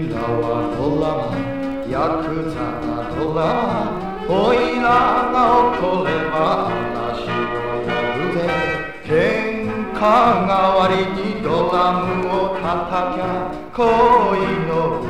らはドラマ、ヤクザなドラマ、おいらが怒れば話をやるぜ。喧嘩代わりにドラムを叩きゃ恋の